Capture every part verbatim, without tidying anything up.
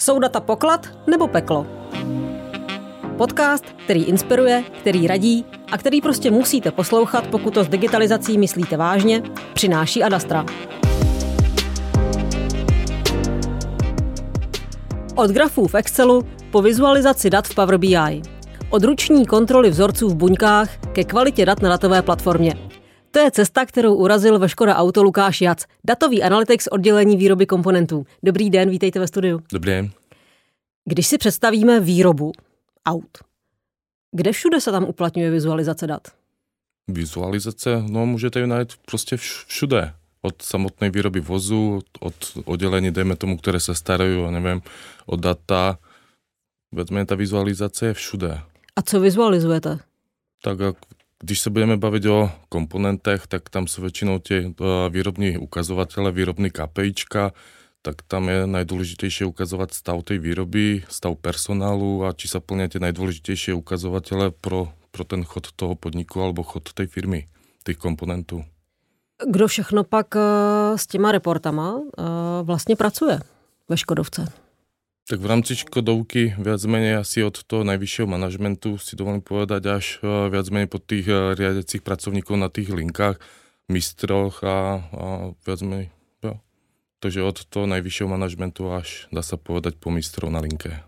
Jsou data poklad nebo peklo? Podcast, který inspiruje, který radí a který prostě musíte poslouchat, pokud to s digitalizací myslíte vážně, přináší Adastra. Od grafů v Excelu po vizualizaci dat v Power B I. Od ruční kontroly vzorců v buňkách ke kvalitě dat na datové platformě. To je cesta, kterou urazil ve Škoda Auto Lukáš Jac, datový analytik z oddělení výroby komponentů. Dobrý den, vítejte ve studiu. Dobrý den. Když si představíme výrobu aut, kde všude se tam uplatňuje vizualizace dat? Vizualizace, no můžete ji najít prostě všude. Od samotnej výroby vozu, od oddelení, dejme tomu, ktoré sa starajú, neviem, o data. Vezme, tá vizualizácia je všude. A co vizualizujete? Tak když sa budeme baviť o komponentech, tak tam sú väčšinou tie výrobní ukazovatele, výrobní KPIčka, tak tam je najdôležitejšie ukazovať stav tej výroby, stav personálu a či sa plnia tie najdôležitejšie ukazovatele pro, pro ten chod toho podniku alebo chod tej firmy, tých komponentů. Kdo všechno pak s těma reportama vlastně pracuje ve Škodovce? Tak v rámci Škodovky viac menej asi od toho najvyššieho manažmentu si dovolím povedať až viac menej pod tých riadiacich pracovníkov na tých linkách, mistroch a, a viac menej, jo. Takže od toho najvyššieho manažmentu až dá sa povedať po mistrov na linke.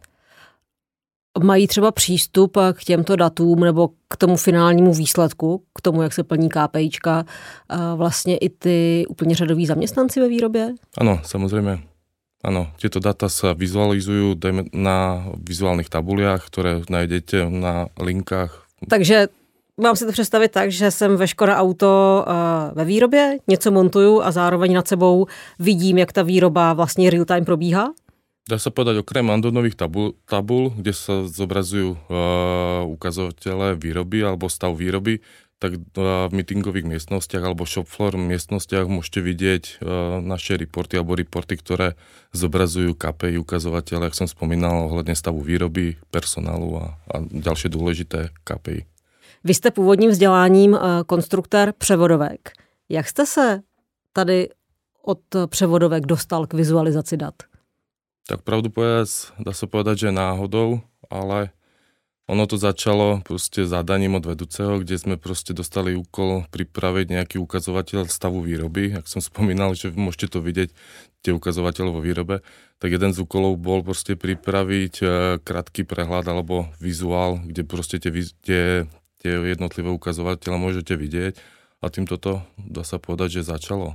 Mají třeba přístup k těmto datům nebo k tomu finálnímu výsledku, k tomu, jak se plní KPIčka, vlastně i ty úplně řadoví zaměstnanci ve výrobě? Ano, samozřejmě. Ano, tieto data sa vizualizujú na vizuálnych tabuliach, ktoré nájdete na linkách. Takže mám si to představit tak, že jsem ve Škoda Auto ve výrobě, něco montuju a zároveň nad sebou vidím, jak ta výroba vlastně real time probíhá? Dá sa povedať, okrem Andonových tabul, tabul kde sa zobrazujú uh, ukazovatele výroby alebo stav výroby, tak uh, v meetingových miestnostiach alebo shop floor miestnostiach môžete vidieť uh, naše reporty alebo reporty, ktoré zobrazujú K P I ukazovatele, jak som spomínal, ohľadne stavu výroby, personálu a, a ďalšie dôležité K P I. Vy jste původním vzděláním uh, konstruktor převodovek. Jak jste se tady od převodovek dostal k vizualizaci dat? Tak pravdu povedať, dá sa povedať, že náhodou, ale ono to začalo proste zadaním od vedúceho, kde sme proste dostali úkol pripraviť nejaký ukazovateľ stavu výroby. Jak som spomínal, že môžete to vidieť, tie ukazovateľe vo výrobe, tak jeden z úkolov bol proste pripraviť krátky prehľad alebo vizuál, kde proste tie, tie, tie jednotlivé ukazovateľe môžete vidieť a týmto to, dá sa povedať, že začalo.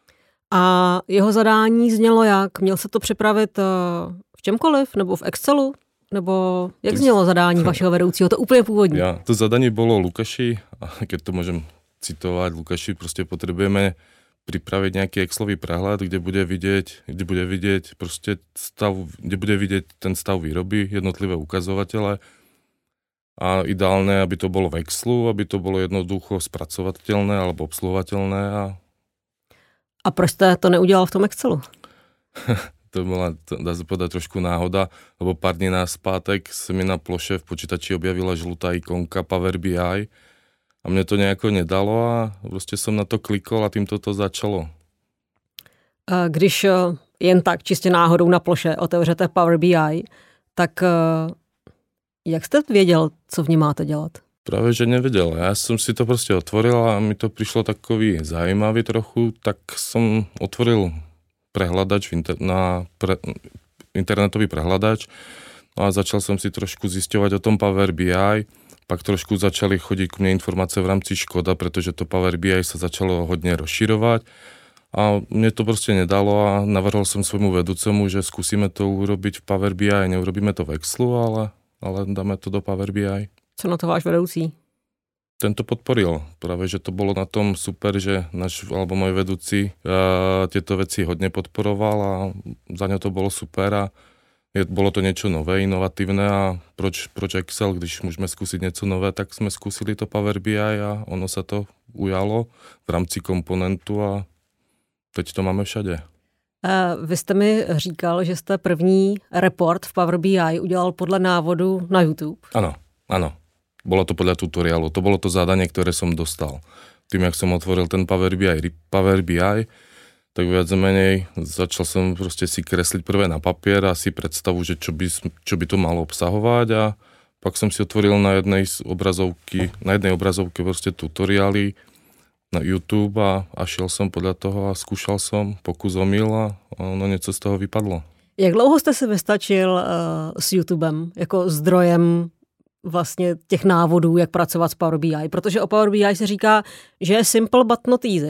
A jeho zadání znělo jak? Měl se to připravit v čemkoliv? Nebo v Excelu? Nebo jak znělo zadání vašeho vedoucího? To úplně původní. Ja, to zadanie bolo Lukáši, a keď to môžem citovať, Lukáši, proste potrebujeme pripraviť nejaký Excelový prehľad, kde bude vidieť, kde bude vidieť proste stav, kde bude vidieť ten stav výroby, jednotlivé ukazovatele. A ideálne, aby to bolo v Excelu, aby to bolo jednoducho spracovateľné alebo obsluhovateľné a A proč jste to neudělal v tom Excelu? To bola, dá sa povedať, trošku náhoda, lebo pár dní naspátek sa mi na ploše v počítači objavila žlutá ikonka Power B I a mne to nejako nedalo a proste som na to klikol a týmto to začalo. Když jen tak čistě náhodou na ploše otevřete Power B I, tak jak jste věděl, co v ní máte dělat? Práve, že nevedel. Ja som si to proste otvoril a mi to prišlo takový zaujímavý trochu, tak som otvoril prehľadač, inter- na pre- internetový prehľadač a začal som si trošku zisťovať o tom Power B I, pak trošku začali chodiť ku mne informácie v rámci Škoda, pretože to Power B I sa začalo hodne rozširovať a mne to proste nedalo a navrhol som svojmu vedúcemu, že skúsime to urobiť v Power B I, neurobíme to v Excelu, ale, ale dáme to do Power B I. Co na to váš vedoucí? Ten to podporil. Práve, že to bolo na tom super, že náš, alebo môj vedúci uh, tieto veci hodne podporoval a za ňo to bolo super a je, bolo to niečo nové, inovatívne a proč, proč Excel, když môžeme skúsiť niečo nové, tak sme skúsili to Power B I a ono sa to ujalo v rámci komponentu a teď to máme všade. Uh, vy jste mi říkal, že jste první report v Power B I udělal podle návodu na YouTube. Áno, áno. Bolo to podľa tutoriálu. To bolo to zadanie, ktoré som dostal. Tým, jak som otvoril ten Power B I, Power B I, tak viac menej začal som proste si kresliť prvé na papier a si predstavu, že čo by, čo by to malo obsahovať a pak som si otvoril na jednej z obrazovky, na jednej obrazovke proste tutoriály na YouTube a, a šiel som podľa toho a skúšal som, pokus omyl a ono něco z toho vypadlo. Jak dlouho jste si vystačil uh, s YouTubem jako zdrojem vlastně těch návodů, jak pracovat s Power B I? Protože o Power B I se říká, že je simple but not easy.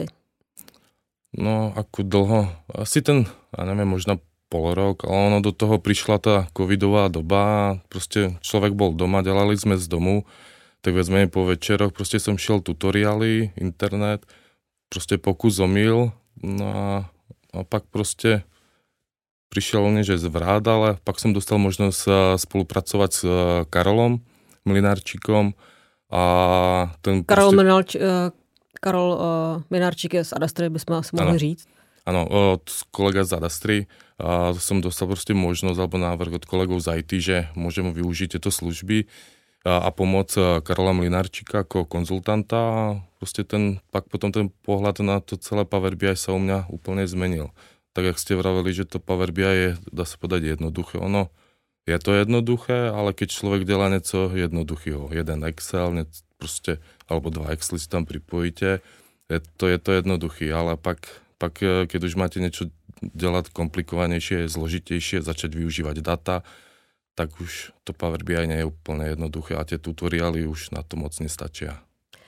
No, ako dlho? Asi ten, ja neviem, možno pol rok, ale ono do toho prišla tá covidová doba a proste človek bol doma, delali sme z domu, tak viac menej po večeroch proste som šiel tutoriály, internet, proste pokus omyl, no a, a pak proste prišiel nie, že zvrat, ale pak som dostal možnosť spolupracovať s Karolom Mlynarčíkom a ten... Karol proste... Mlynarč, uh, Karol uh, Mlynarčík je z Adastry, bychom asi mohli ano. říct. Áno, od kolega z Adastry a som dostal proste možnosť alebo návrh od kolegov z í té, že môžem využiť tieto služby a, a pomoc Karola Mlynarčíka ako konzultanta a proste ten, pak potom ten pohľad na to celé Power B I sa u mňa úplne zmenil. Tak jak ste vraveli, že to Power B I je, dá sa povedať, jednoduché. Ono je to jednoduché, ale keď človek delá niečo jednoduchého, jeden Excel, ne, proste, alebo dva Excely si tam pripojíte, je to, je to jednoduchý, ale pak Pak, keď už máte niečo delať komplikovanejšie, zložitejšie, začať využívať data, tak už to Power B I nie je úplne jednoduché a tie tutoriály už na to moc nestačia.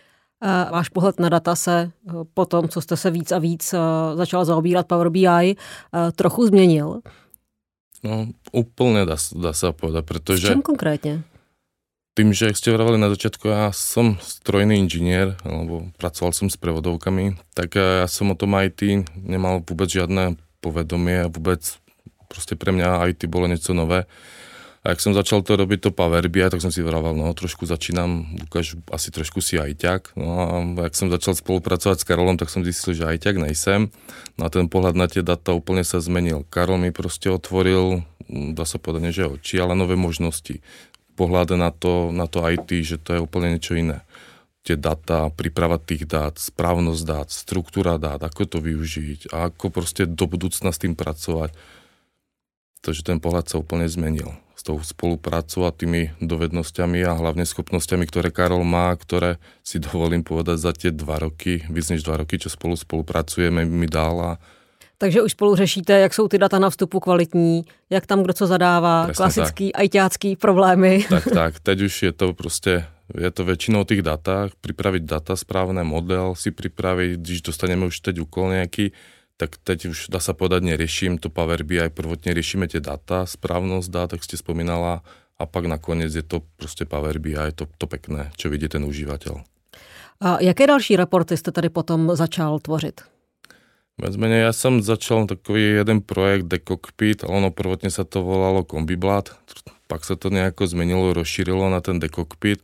Váš pohled na data se po tom, co jste se víc a víc začal zaobírat Power B I, trochu změnil? No, úplne dá, dá sa povedať, pretože... S čím konkrétne? Tým, že ste vravali na začiatku, ja som strojný inžinier, alebo pracoval som s prevodovkami, tak ja som o tom í té nemal vôbec žiadne povedomie a vôbec proste pre mňa í té bolo niečo nové. A jak som začal to robiť, to Power B I, tak som si vraval, no trošku začínam, Lukáš, asi trošku si ajťák. No a jak som začal spolupracovať s Karolom, tak som zistil, že ajťák nejsem. No a ten pohľad na tie data úplne sa zmenil. Karol mi proste otvoril, dá sa povedať, nie že oči, ale nové možnosti. Pohľad na to, na to í té, že to je úplne niečo iné. Tie data, príprava tých dát, správnosť dát, štruktúra dát, ako to využiť a ako proste do budúcna s tým pracovať. Takže ten pohľad sa úplne zmenil. S tou spoluprácou a tými dovednosťami a hlavne schopnosťami, ktoré Karol má, ktoré si dovolím povedať za tie dva roky, víc než dva roky, čo spolu spolupracujeme, mi dal a Takže už spolu řešíte, jak jsou ty data na vstupu kvalitní, jak tam kdo co zadává, presne klasický tak. ajťácký problémy. Tak, tak. Teď už je to proste, je to väčšinou o tých datách, pripraviť data, správne model si pripraviť, když dostaneme už teď úkol nejaký, tak teď už dá sa povedať, neriešim to Power B I, prvotne riešime tie data, správnosť dát, tak ste spomínala, a pak nakoniec je to proste Power B I, to, to pekné, čo vidí ten užívateľ. A jaké další reporty jste tady potom začal tvořit? Viac menej, ja som začal takový jeden projekt The Cockpit, ale ono prvotne sa to volalo Kombiblad, pak sa to nejako zmenilo, rozšírilo na ten The Cockpit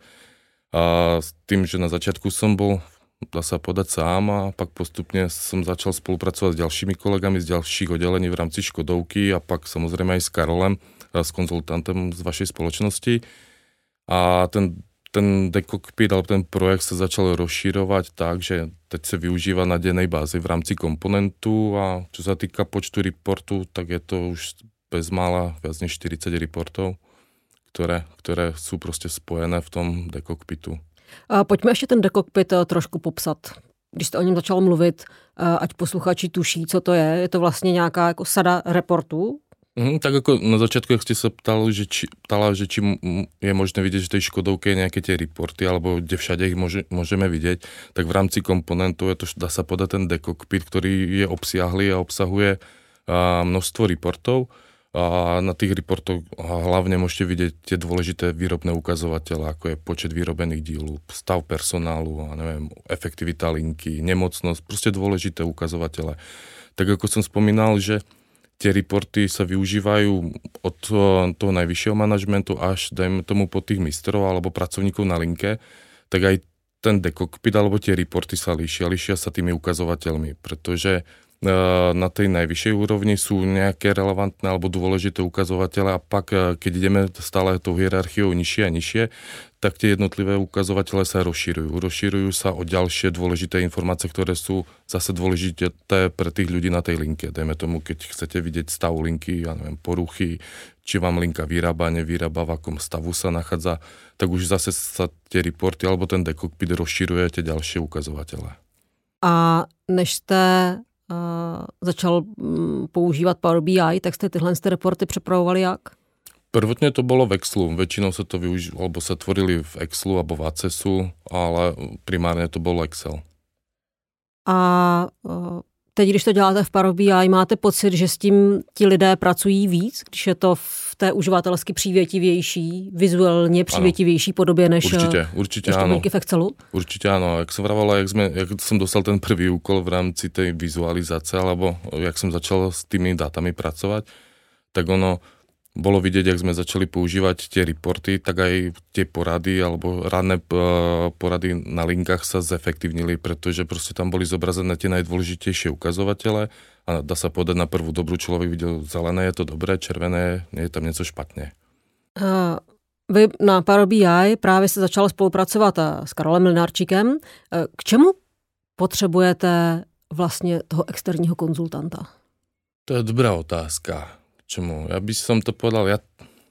a s tým, že na začiatku som bol, dá sa povedať, sám a pak postupne som začal spolupracovať s ďalšími kolegami z ďalších oddelení v rámci Škodovky a pak samozrejme aj s Karolem, s konzultantem z vašej spoločnosti a ten ten The Cockpit, alebo ten projekt sa začal rozšírovať tak, že teď sa využíva na dennej báze v rámci komponentu a čo sa týka počtu reportu, tak je to už bezmála viac než štyridsať reportov, ktoré, ktoré sú proste spojené v tom The Cockpitu. A pojďme ještě ten The Cockpit trošku popsat. Když jste o něm začal mluvit, ať posluchači tuší, co to je, je to vlastně nějaká jako sada reportů? Mm, tak ako na začiatku, ak ste sa ptali, že či, ptala, že či je možné vidieť, že tej Škodovke je nejaké tie reporty, alebo kde všade ich môže, môžeme vidieť, tak v rámci komponentu je to, dá sa podať ten The Cockpit, ktorý je obsiahlý a obsahuje a, množstvo reportov a na tých reportoch hlavne môžete vidieť tie dôležité výrobné ukazovatele, ako je počet vyrobených dílov, stav personálu, a neviem, efektivita linky, nemocnosť, proste dôležité ukazovatele. Tak ako som spomínal, že tie reporty sa využívajú od toho najvyššieho manažmentu až, dajme tomu, po tých mistrov alebo pracovníkov na linke, tak aj ten The Cockpit alebo tie reporty sa líšia. Líšia sa tými ukazovateľmi, pretože na tej najvyššej úrovni sú nejaké relevantné alebo dôležité ukazovatele a pak, keď ideme stále tou hierarchiou nižšie a nižšie, tak tie jednotlivé ukazovatele sa rozširujú. Rozširujú sa o ďalšie dôležité informácie, ktoré sú zase dôležité pre tých ľudí na tej linke. Dajme tomu, keď chcete vidieť stav linky, ja neviem, poruchy, či vám linka vyrába, nevyrába, v akom stavu sa nachádza, tak už zase sa tie reporty alebo ten dekokpit rozširuje tie ďalšie ukazovatele. A než jste uh, začal um, používat Power B I, tak jste tyhle reporty přepravovali jak? Prvotne to bolo v Excelu. Väčšinou sa to využilo, alebo sa tvorili v Excelu alebo v Accessu, ale primárne to bolo Excel. A uh, teď, když to děláte v Power B I, máte pocit, že s tím ti lidé pracují víc, když je to v té uživatelsky přívětivější, vizuálně přívětivější ano. podobě než, určite, určite než tabulky v Excelu? Určite áno. Jak som vravala, jak, sme, jak som dostal ten prvý úkol v rámci tej vizualizácie, alebo jak som začal s tými dátami pracovať, tak ono bolo vidieť, jak sme začali používať tie reporty, tak aj tie porady alebo ranné porady na linkách sa zefektívnili, pretože proste tam boli zobrazené tie najdôležitejšie ukazovatele a dá sa povedať na prvú dobrú, človek videl zelené, je to dobré, červené, nie je tam něco špatně. Uh, vy na Power B I právě se začal spolupracovat s Karolem Mlynárčíkem. K čemu potřebujete vlastně toho externího konzultanta? To je dobrá otázka. Čemu? Ja by som to povedal, ja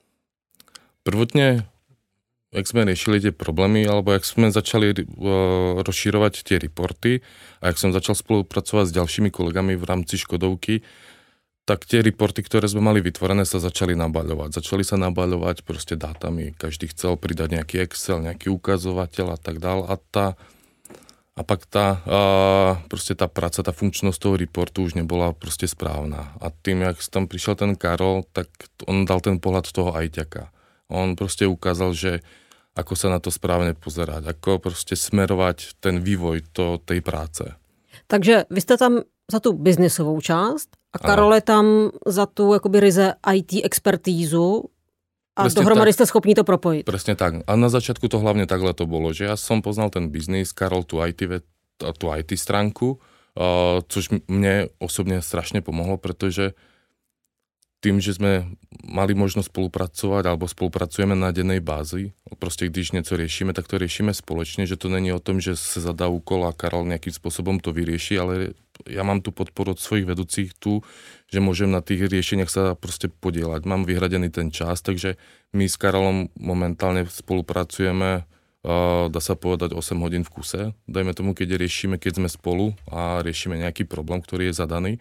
prvotne, jak sme riešili tie problémy, alebo jak sme začali uh, rozširovať tie reporty a jak som začal spolupracovať s ďalšími kolegami v rámci Škodovky, tak tie reporty, ktoré sme mali vytvorené, sa začali nabaľovať. Začali sa nabaľovať proste dátami. Každý chcel pridať nejaký Excel, nejaký ukazovateľ a tak dál. A tá A pak tá, a proste tá práca, tá funkčnosť toho reportu už nebola proste správna. A tým, jak tam prišiel ten Karol, tak on dal ten pohľad toho ajťaka. On proste ukázal, že ako sa na to správne pozerať, ako proste smerovať ten vývoj to, tej práce. Takže vy jste tam za tu biznisovou část a Karol je tam za tu jakoby ryze í té expertízu. A presne dohromady tak, ste schopní to propojiť. Presne tak. A na začiatku to hlavne takhle to bolo, že ja som poznal ten biznis, Karol tú í té, tú í té stránku, uh, což mne osobne strašne pomohlo, pretože tým, že sme mali možnosť spolupracovať alebo spolupracujeme na dennej bázi, proste když niečo riešime, tak to riešime spoločne, že to není o tom, že sa zadá úkol a Karol nejakým spôsobom to vyrieši, ale ja mám tu podporu od svojich vedúcich tu, že môžem na tých riešeniach sa proste podielať. Mám vyhradený ten čas, takže my s Karolom momentálne spolupracujeme, dá sa povedať osem hodín v kuse. Dajme tomu, keď riešime, keď sme spolu a riešime nejaký problém, ktorý je zadaný.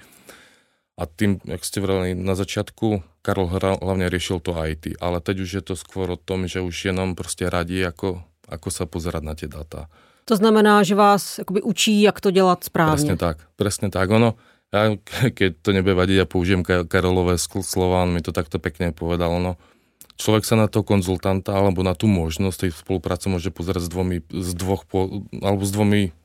A tým, jak ste vrali na začiatku, Karol hlavne riešil to í té, ale teď už je to skôr o tom, že už jenom prostě radí, ako, ako sa pozerať na tie data. To znamená, že vás jakoby učí, jak to dělat správně. Presne tak, presne tak. Ono, ja, keď to nebude vadiť, ja použijem Karolové slova, on mi to takto pekne povedal, ono, človek sa na toho konzultanta alebo na tú možnosť tej spolupráce môže pozerať s dvomi, z dvoch, alebo s dvomi,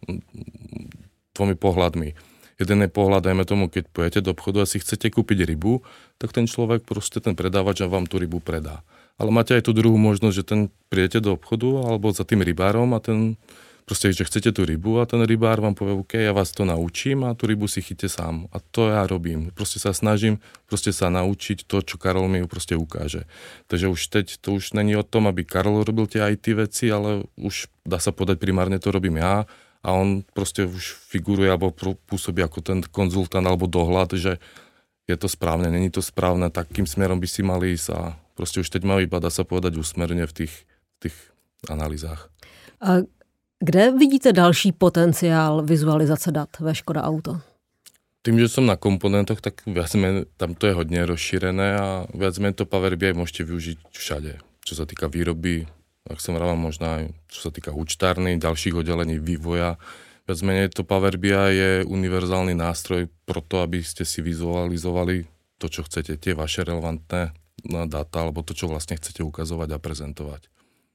dvomi pohľadmi. Jeden je pohľad, dajme tomu, keď pojete do obchodu a si chcete kúpiť rybu, tak ten človek, proste ten predávač vám tú rybu predá. Ale máte aj tú druhú možnosť, že ten prídete do obchodu alebo za tým rybárom a ten proste, že chcete tú rybu a ten rybár vám povie, OK, ja vás to naučím a tú rybu si chyťte sám. A to ja robím. Proste sa snažím proste sa naučiť to, čo Karol mi proste ukáže. Takže už teď to už není o tom, aby Karol robil tie í té veci, ale už dá sa povedať, primárne to robím ja. A on proste už figuruje alebo pôsobí ako ten konzultant alebo dohľad, že je to správne, není to správne, takým smerom by si mali ísť a proste už teď má iba, dá sa povedať, úsmerne v tých, tých analýzách. A kde vidíte další potenciál vizualizace dat ve Škoda Auto? Tým, že som na komponentoch, tak viac menej, tam to je hodne rozšírené a viac menej to Power bé í môžete využiť všade, čo sa týka výroby, ak som vraval, možno aj čo sa týka účtárny, ďalších oddelení vývoja. Viac menej to Power bé í je univerzálny nástroj pro to, aby ste si vizualizovali to, čo chcete, tie vaše relevantné data, alebo to, čo vlastne chcete ukazovať a prezentovať.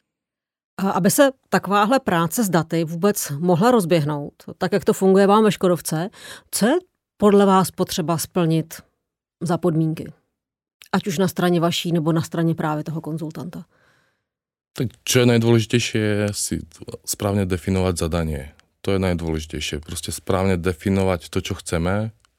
A aby se takováhle práce s daty vůbec mohla rozběhnout, tak jak to funguje vám ve Škodovce, co je podle vás potřeba splnit za podmínky? Ať už na straně vaší, nebo na straně právě toho konzultanta. Tak čo je najdôležitejšie, je si správne definovať zadanie. To je najdôležitejšie. Proste správne definovať to, čo chceme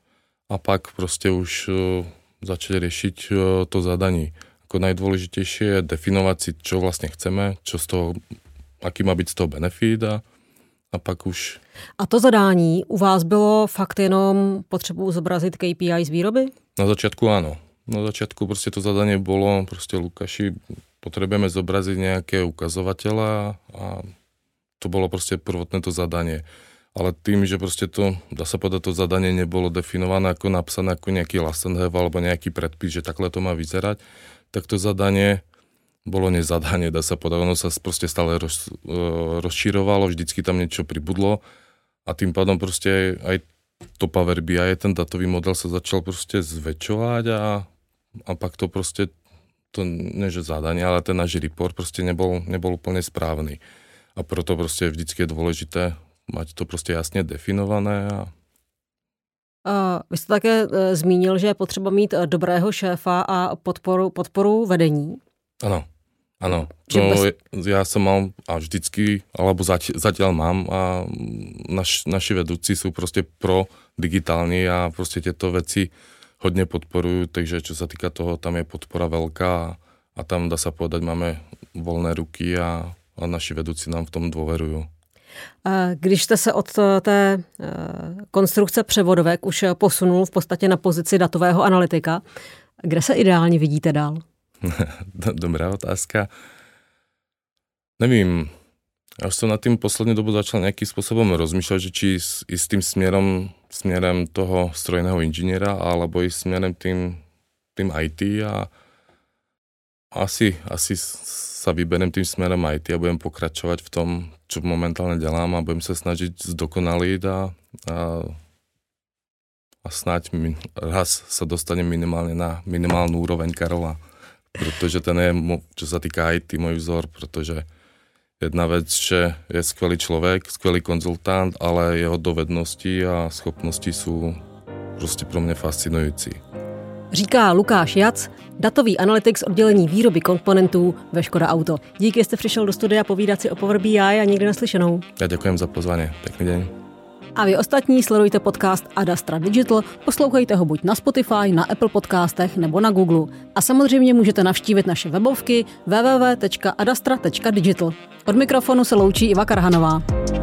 a pak prostě už začať riešiť to zadanie. Ako najdôležitejšie je definovať si, čo vlastne chceme, čo z toho, aký má byť z toho benefit a, a pak už... A to zadání u vás bylo fakt jenom potřebu zobrazit K P I z výroby? Na začiatku áno. Na začiatku proste to zadanie bolo, proste Lukáši, potrebujeme zobraziť nejaké ukazovatele a to bolo proste prvotné to zadanie. Ale tým, že proste to, dá sa povedať, to zadanie nebolo definované ako napsané ako nejaký last and have alebo nejaký predpis, že takhle to má vyzerať, tak to zadanie bolo nezadanie, dá sa povedať. Ono sa proste stále roz, rozširovalo, vždycky tam niečo pribudlo a tým pádom proste aj to Power B I, ten datový model sa začal proste zväčšovať a, a pak to proste, to nie že zadanie, ale ten náš report proste nebol, nebol úplne správny. A proto proste vždycky je dôležité mať to prostě jasně definované. A... A vy jste také e, zmínil, že je potřeba mít dobrého šéfa a podporu, podporu vedení. Ano, ano. To bez... Ja som mal a vždycky, alebo zať, zatiaľ mám a naš, naši vedúci sú prostě pro digitální a prostě tieto veci hodně podporujú, takže čo sa týka toho, tam je podpora veľká a tam dá sa povedať, máme voľné ruky a, a naši vedúci nám v tom dôverujú. Když jste se od té konstrukce převodovek už posunul v podstatě na pozici datového analytika, kde se ideálně vidíte dál? Dobrá otázka. Nevím, ja už som nad tým poslednú dobu začal nejakým spôsobom rozmýšľať, že či ísť tým smerom, smerom toho strojného inžiniera, alebo ísť smerom tým, tým í té a asi, asi sa vyberiem tým smerom í té a budem pokračovať v tom, čo momentálne dělám a budem sa snažiť zdokonalit a, a, a snáď min, raz sa dostanem minimálne na minimálnu úroveň Karola, protože ten je, čo sa týka í té, môj vzor, protože jedna vec, že je skvelý človek, skvelý konzultant, ale jeho dovednosti a schopnosti sú prostě pro mě fascinující. Říká Lukáš Jac, datový analytik z oddělení výroby komponentů ve Škoda Auto. Díky, že jste přišel do studia povídat si o Power B I a někdy naslyšenou. Já děkujem za pozvání. Pěkný den. A vy ostatní sledujte podcast Adastra Digital, poslouchejte ho buď na Spotify, na Apple podcastech nebo na Google. A samozřejmě můžete navštívit naše webovky w w w tečka adastra tečka digital. Od mikrofonu se loučí Iva Karhanová.